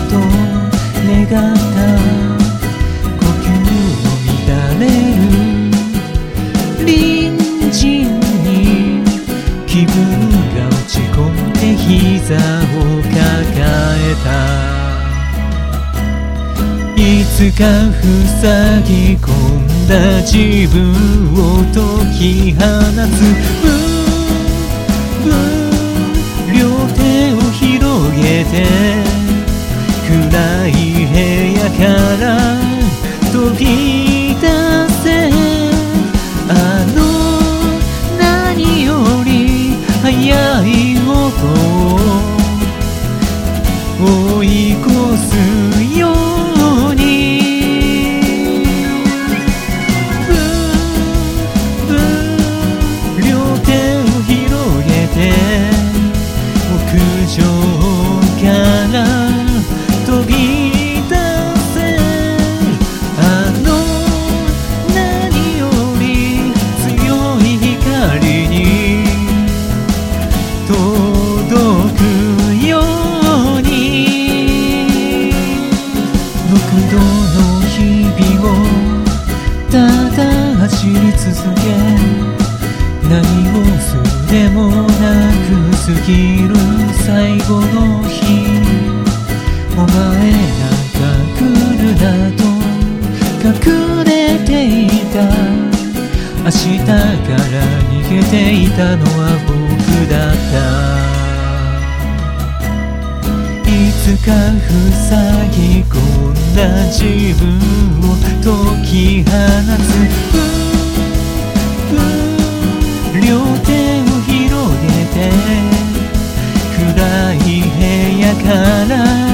と願った呼吸の乱れる隣人に気分が落ち込んで膝を抱えた。いつか塞ぎ込んだ自分を解き放つ両手を広げて暗い部屋から飛び出せ。あの何より速い音を追い越すように両手を広げて屋上から飛び出せ。あの何より強い光に届くように6度の日々をただ走り続け何をするでもなく過ぎる最後の日。お前なんか来るなと隠れていた。明日から逃げていたのは僕だった。いつか塞ぎ込んだ自分を解き放つ両手を広げて暗い部屋から